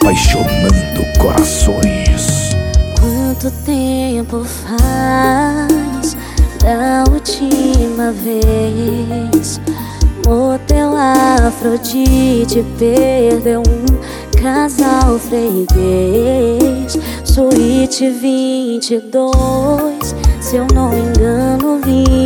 apaixonando corações. Quanto tempo faz da última vez motel Afrodite perdeu um casal freguês? Suíte 22, se eu não me engano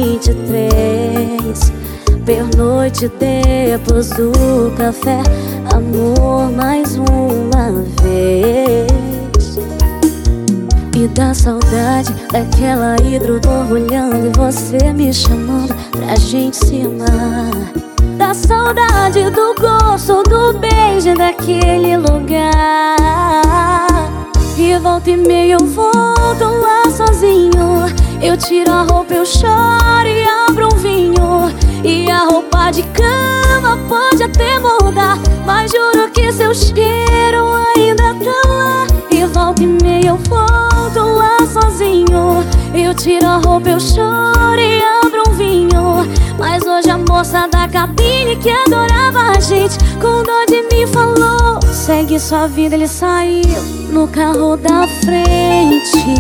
23. Pernoite depois do café, amor mais uma vez. E dá saudade daquela hidro borbulhando e você me chamando pra gente se amar. Dá saudade do gosto do beijo daquele lugar. E volta e meia eu volto lá sozinho. Eu tiro a roupa, eu choro e abro um vinho. E a roupa de cama pode até mudar, mas juro que seu cheiro ainda tá lá. E volta e meia eu volto lá sozinho. Eu tiro a roupa, eu choro e abro um vinho. Mas hoje a moça da cabine que adorava a gente com dó de mim falou: segue sua vida, ele saiu no carro da frente.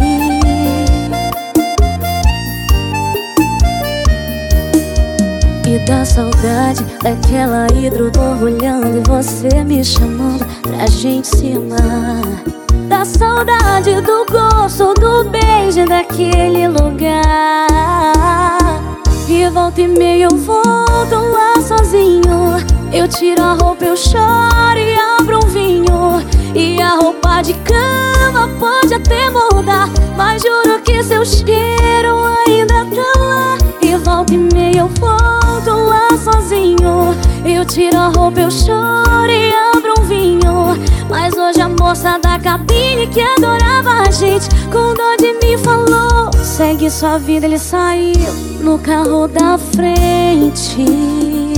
E dá saudade daquela hidro borbulhando e você me chamando pra gente se amar. Dá saudade do gosto do beijo daquele lugar. E volta e meia eu volto lá sozinho. Eu tiro a roupa, eu choro e abro um vinho. E a roupa de cama pode até mudar, mas juro que seu cheiro ainda tá lá. E volta e meia eu volto lá sozinho. Eu tiro a roupa, eu choro e abro um vinho. Mas hoje a moça da cabine que adorava a gente com dó de mim falou: segue sua vida, ele saiu no carro da frente.